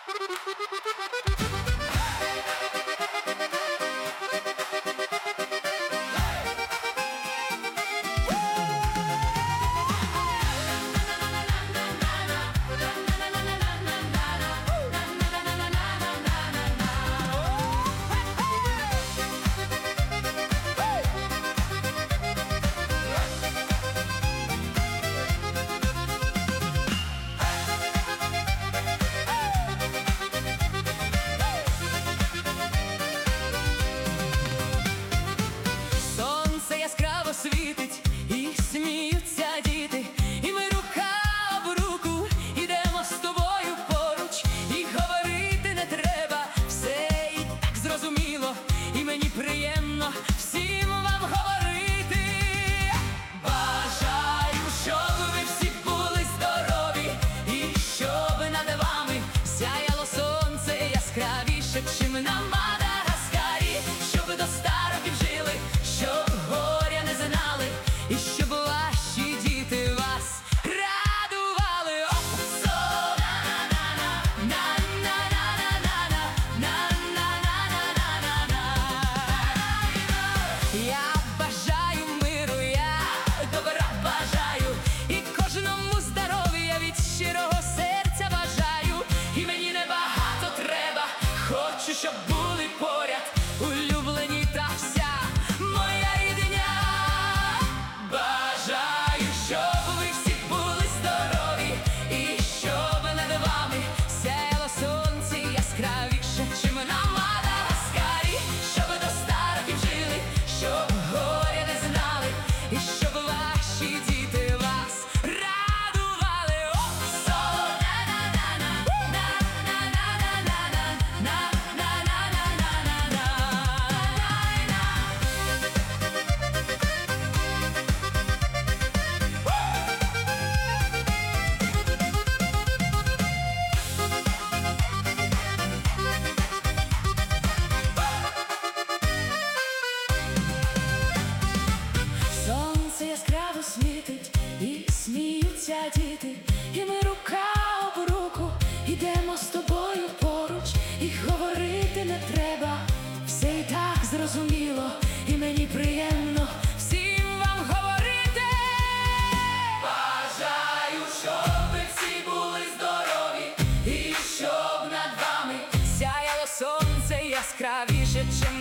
Яскраво світить і сміються діти, і ми рука об руку ідемо з тобою поруч, і говорити не треба, все і так зрозуміло, і мені приємно всім вам говорити. Бажаю, щоб ви всі були здорові, і щоб над вами сяяло сонце яскравіше, чим на Мадагаскарі, щоб до староків жили, щоб і щоб ваші діти вас радували. Я бажаю миру, я добра бажаю, і кожному здоров'я від щирого серця бажаю. І мені небагато треба, хочу, щоб були поряд улюблені та вся моя рідня. Бажаю, щоб ви всі були здорові, і щоб над вами сяяло сонце яскравіше, чим на Мадагаскарі, щоб до староків жили, щоб горя не знали, і щоб ваші діти вас радували. Сонце яскраво світить і сміються діти, і ми рука об руку ідемо з тобою поруч, і говорити не треба, все і так зрозуміло, і мені приємно всім вам говорити. Бажаю, щоб ви всі були здорові, і щоб над вами сяяло сонце яскравіше, чим